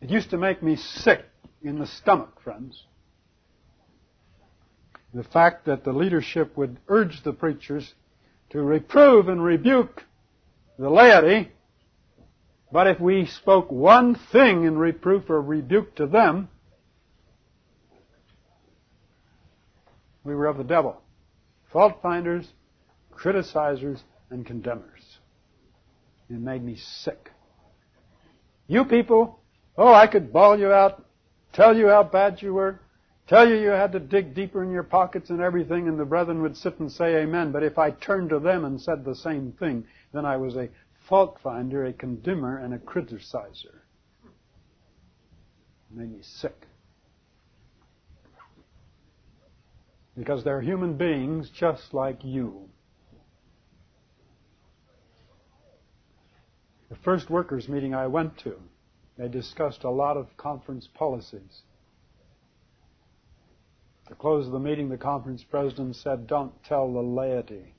It used to make me sick in the stomach, friends. The fact that the leadership would urge the preachers to reprove and rebuke the laity, but if we spoke one thing in reproof or rebuke to them, we were of the devil. Fault finders, criticizers, and condemners. It made me sick. You people, I could bawl you out, tell you how bad you were, tell you you had to dig deeper in your pockets and everything, and the brethren would sit and say amen. But if I turned to them and said the same thing, then I was a fault finder, a condemner, and a criticizer. It made me sick. Because they're human beings just like you. The first workers' meeting I went to, they discussed a lot of conference policies. At the close of the meeting, the conference president said, "Don't tell the laity."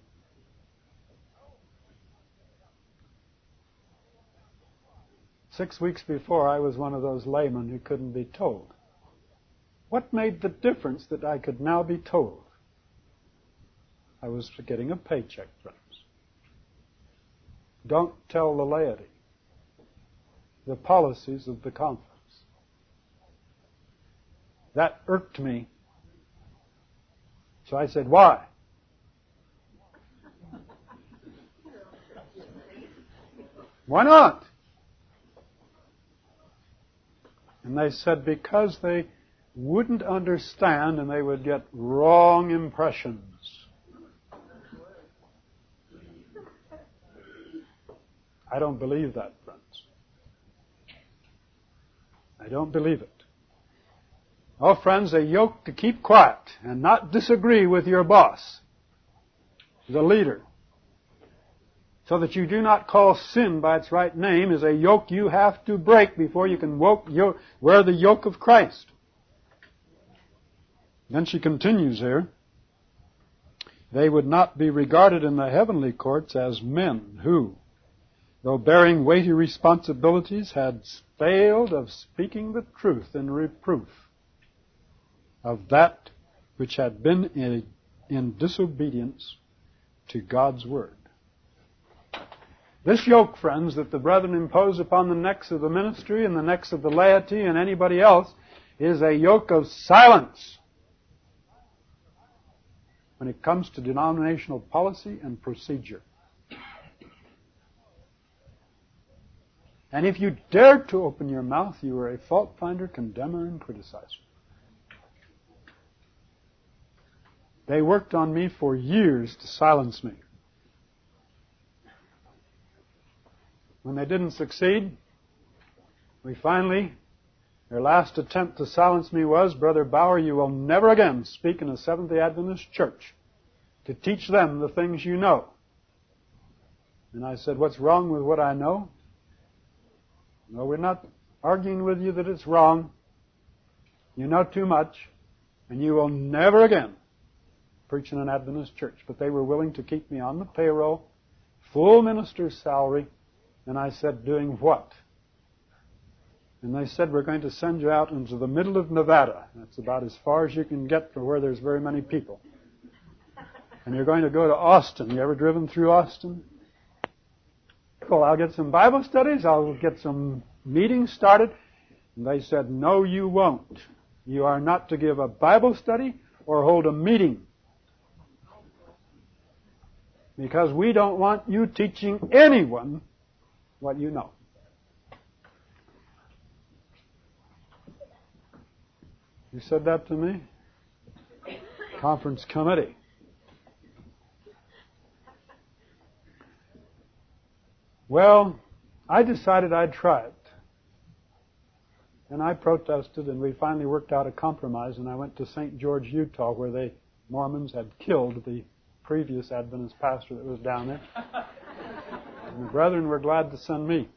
Six weeks before, I was one of those laymen who couldn't be told. What made the difference that I could now be told? I was getting a paycheck, friends. Don't tell the laity the policies of the conference. That irked me. So I said, "Why?" "Why not?" And they said, "Because they wouldn't understand and they would get wrong impressions." I don't believe that, friends. I don't believe it. Oh, friends, a yoke to keep quiet and not disagree with your boss, the leader, so that you do not call sin by its right name, is a yoke you have to break before you can wear the yoke of Christ. Then she continues here. They would not be regarded in the heavenly courts as men who, though bearing weighty responsibilities, had failed of speaking the truth in reproof of that which had been in disobedience to God's Word. This yoke, friends, that the brethren impose upon the necks of the ministry and the necks of the laity and anybody else is a yoke of silence when it comes to denominational policy and procedure. And if you dared to open your mouth, you were a fault finder, condemner, and criticizer. They worked on me for years to silence me. When they didn't succeed, their last attempt to silence me was, "Brother Bauer, you will never again speak in a Seventh-day Adventist church to teach them the things you know." And I said, "What's wrong with what I know?" "No, we're not arguing with you that it's wrong. You know too much, and you will never again preach in an Adventist church." But they were willing to keep me on the payroll, full minister's salary, and I said, "Doing what?" And they said, "We're going to send you out into the middle of Nevada. That's about as far as you can get for where there's very many people. And you're going to go to Austin. You ever driven through Austin? Well, I'll get some Bible studies. I'll get some meetings started." And they said, "No, you won't. You are not to give a Bible study or hold a meeting, because we don't want you teaching anyone what you know." You said that to me? Conference committee. Well, I decided I'd try it. And I protested, and we finally worked out a compromise, and I went to St. George, Utah, where the Mormons had killed the previous Adventist pastor that was down there. And the brethren were glad to send me.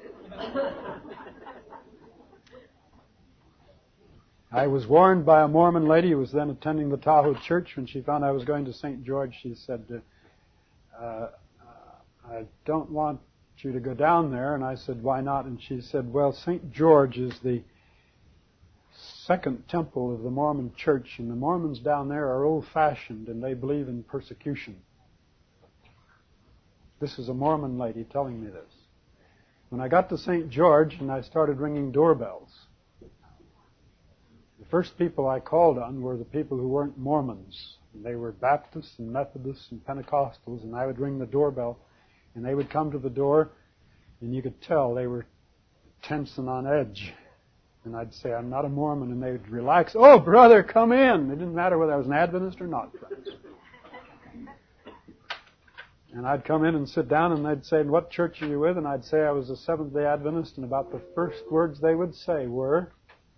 I was warned by a Mormon lady who was then attending the Tahoe Church. When she found I was going to St. George, she said, "I don't want you to go down there. And I said, why not? And she said, well, St. George is the second temple of the Mormon church, and the Mormons down there are old-fashioned, and they believe in persecution. This is a Mormon lady telling me this. When I got to St. George and I started ringing doorbells, the first people I called on were the people who weren't Mormons. They were Baptists and Methodists and Pentecostals, and I would ring the doorbell, and they would come to the door, and you could tell they were tense and on edge. And I'd say, I'm not a Mormon, and they would relax. Oh, brother, come in. It didn't matter whether I was an Adventist or not, friends. And I'd come in and sit down, and they'd say, what church are you with? And I'd say I was a Seventh-day Adventist, and about the first words they would say were,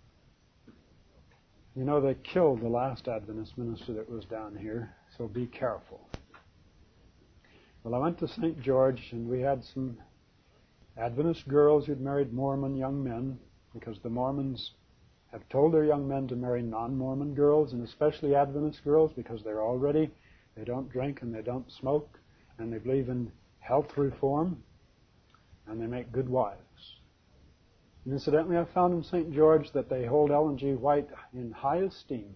you know, they killed the last Adventist minister that was down here, so be careful. Well, I went to St. George, and we had some Adventist girls who'd married Mormon young men, because the Mormons have told their young men to marry non-Mormon girls, and especially Adventist girls, because they don't drink and they don't smoke, and they believe in health reform, and they make good wives. And incidentally, I found in St. George that they hold Ellen G. White in high esteem.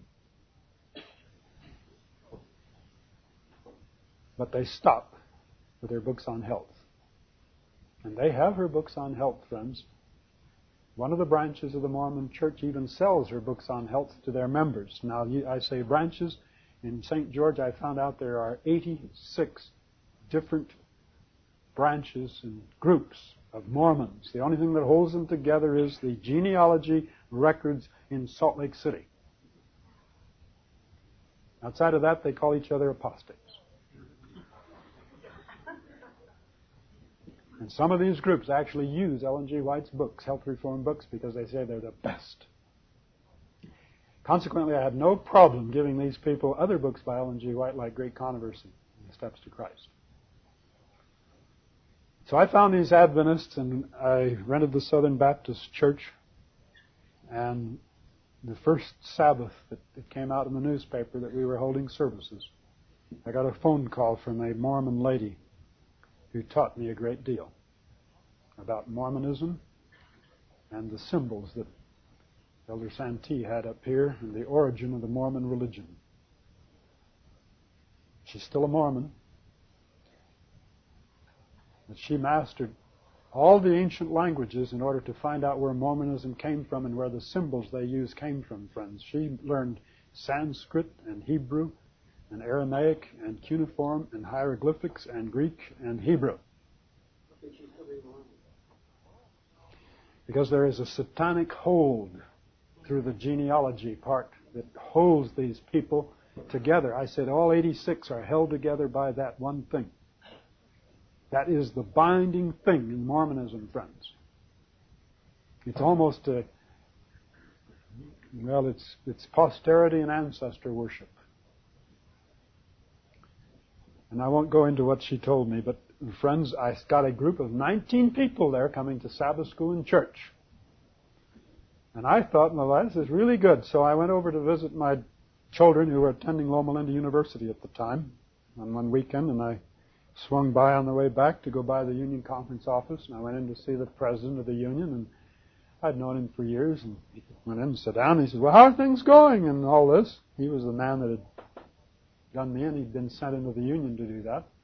But they stop with their books on health. And they have her books on health, friends. One of the branches of the Mormon Church even sells her books on health to their members. Now, I say branches. In St. George, I found out there are 86 different branches and groups of Mormons. The only thing that holds them together is the genealogy records in Salt Lake City. Outside of that, they call each other apostates. And some of these groups actually use Ellen G. White's books, health reform books, because they say they're the best. Consequently, I had no problem giving these people other books by Ellen G. White, like Great Controversy and The Steps to Christ. So I found these Adventists, and I rented the Southern Baptist Church. And the first Sabbath that it came out in the newspaper that we were holding services, I got a phone call from a Mormon lady who taught me a great deal about Mormonism and the symbols that Elder Santee had up here and the origin of the Mormon religion. She's still a Mormon, but she mastered all the ancient languages in order to find out where Mormonism came from and where the symbols they use came from, friends. She learned Sanskrit and Hebrew and Aramaic and cuneiform and hieroglyphics and Greek and Hebrew. Because there is a satanic hold through the genealogy part that holds these people together. I said all 86 are held together by that one thing. That is the binding thing in Mormonism, friends. It's almost it's posterity and ancestor worship. And I won't go into what she told me, but friends, I got a group of 19 people there coming to Sabbath school and church. And I thought, well, this is really good. So I went over to visit my children who were attending Loma Linda University at the time on one weekend, and I swung by on the way back to go by the Union Conference office, and I went in to see the president of the union, and I'd known him for years, and he went in and sat down, and he said, well, how are things going and all this? He was the man that had done me in. He'd been sent into the union to do that.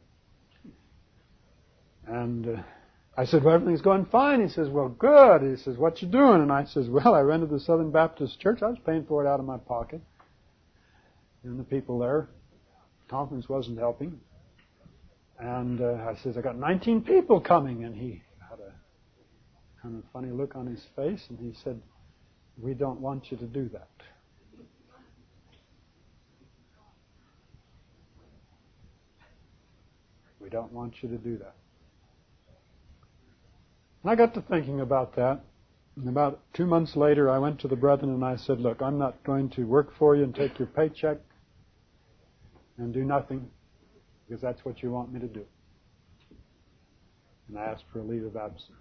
And I said, well, everything's going fine. He says, well, good. He says, what you doing? And I says, well, I rented the Southern Baptist Church. I was paying for it out of my pocket. And the people there, the conference wasn't helping. And I says, I got 19 people coming. And he had a kind of funny look on his face. And he said, we don't want you to do that. We don't want you to do that. And I got to thinking about that. And about 2 months later, I went to the brethren and I said, look, I'm not going to work for you and take your paycheck and do nothing because that's what you want me to do. And I asked for a leave of absence.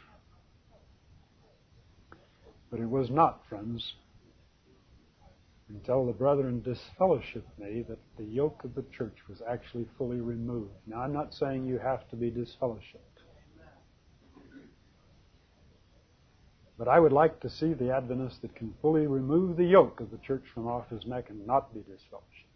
But it was not, friends, until the brethren disfellowshipped me that the yoke of the church was actually fully removed. Now, I'm not saying you have to be disfellowshipped. But I would like to see the Adventist that can fully remove the yoke of the church from off his neck and not be disfellowshipped.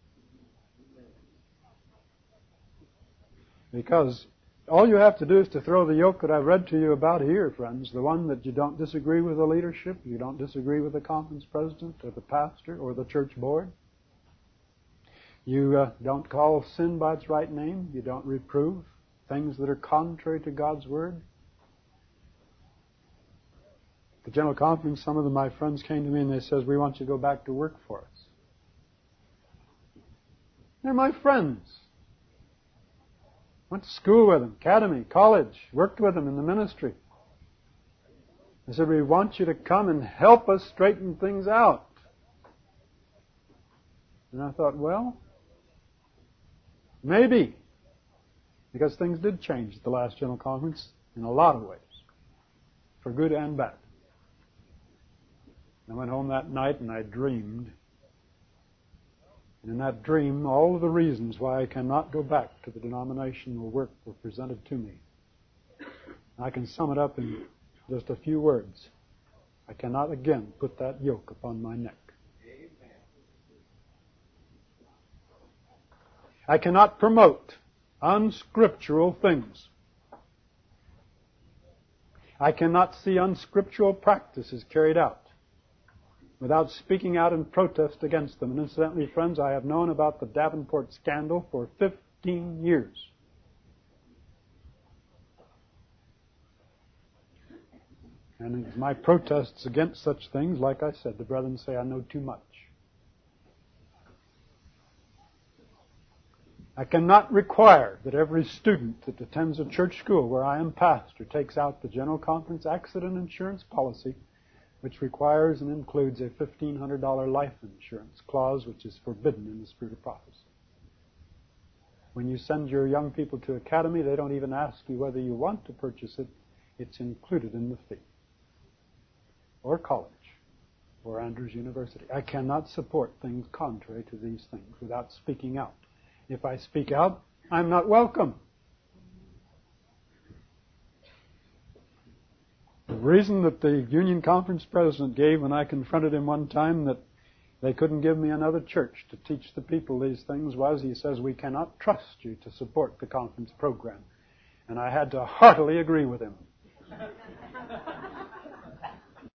Because all you have to do is to throw the yoke that I've read to you about here, friends, the one that you don't disagree with the leadership, you don't disagree with the conference president or the pastor or the church board. You don't call sin by its right name. You don't reprove things that are contrary to God's Word. The General Conference, some of my friends came to me and they said, we want you to go back to work for us. They're my friends. Went to school with them, academy, college, worked with them in the ministry. They said, we want you to come and help us straighten things out. And I thought, well, maybe. Because things did change at the last General Conference in a lot of ways, for good and bad. I went home that night and I dreamed. And in that dream, all of the reasons why I cannot go back to the denominational work were presented to me. I can sum it up in just a few words. I cannot again put that yoke upon my neck. I cannot promote unscriptural things. I cannot see unscriptural practices carried out without speaking out in protest against them. And incidentally, friends, I have known about the Davenport scandal for 15 years. And it's my protests against such things, like I said, the brethren say I know too much. I cannot require that every student that attends a church school where I am pastor takes out the General Conference accident insurance policy, which requires and includes a $1,500 life insurance clause, which is forbidden in the Spirit of Prophecy. When you send your young people to academy, they don't even ask you whether you want to purchase it. It's included in the fee. Or college, or Andrews University. I cannot support things contrary to these things without speaking out. If I speak out, I'm not welcome. The reason that the Union Conference president gave when I confronted him one time that they couldn't give me another church to teach the people these things was, he says, we cannot trust you to support the conference program. And I had to heartily agree with him.